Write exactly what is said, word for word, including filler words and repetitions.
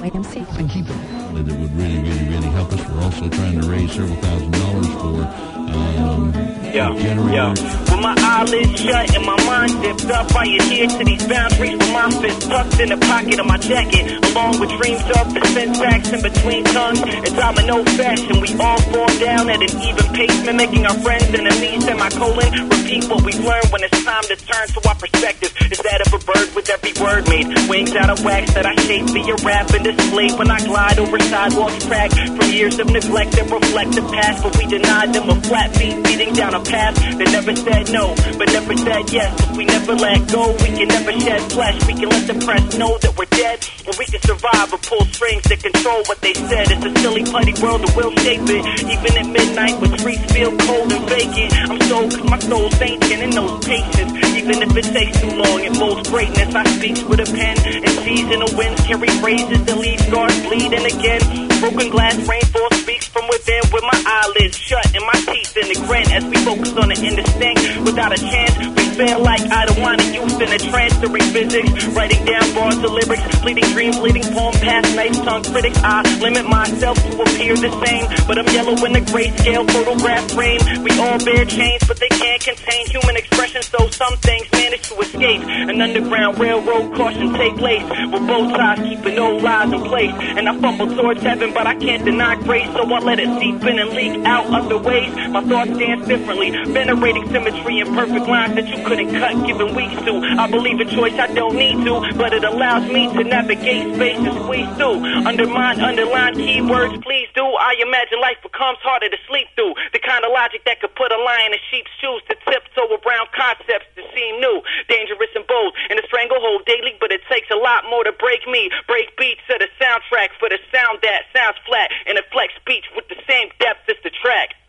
And keep it that would really, really, really help us. We're also trying to raise several thousand dollars for um, yeah, generators. Yeah. With my eyelids shut and my mind dipped up, I adhere to these boundaries with my fist tucked in the pocket of my jacket, along with dreams of the syntax in between tongues. In domino fashion, we all fall down at an even pace, mimicking our friends' enemies. Semicolon, repeat what we've learned when it's time to turn to our perspective. Is that of a bird with every word made, wings out of wax that I shape via rap and display when I glide over sidewalks cracked from years of neglect that reflect the past, but we denied them a flat feet beating down a path that never said no, but never said yes. If we never let go, we can never shed flesh. We can let the press know that we're dead, and we can survive or pull strings that control what they said. It's a silly, putty world that will shape it. Even at midnight when streets feel cold and vacant, I'm so cause my soul's ancient and knows patience. Even if it takes too long, it molds greatness. I speak with a pen, and seasonal winds carry phrases that leave scars bleeding again. Broken glass rainfall speaks from within with my eyelids shut and my teeth in the grin as we focus on the indistinct. Without a chance, we feel like I don't want to use in a trance to read physics, writing down bars of lyrics, fleeting dreams, leading poem past nice tongue critics. I limit myself to appear the same, but I'm yellow in the grayscale photograph frame. We all bear chains, but they can't contain human expression, so some things manage to escape. An underground railroad caution take place, with both sides keeping old lies in place. And I fumble towards heaven, but I can't deny grace, so I let it seep in and leak out other ways. My thoughts dance differently, venerating symmetry and perfect lines that you couldn't cut, giving weeks to. I believe a choice I don't need to, but it allows me to navigate space and squeeze through. Undermine, underline keywords, please do. I imagine life becomes harder to sleep through, the kind of logic that could put a lion in sheep's shoes to tiptoe around concepts that seem new, dangerous and bold, in a stranglehold daily, but it takes a lot more to break me. Break beats to the soundtrack for the sound that sounds flat, and it flex speech with the same depth as the track.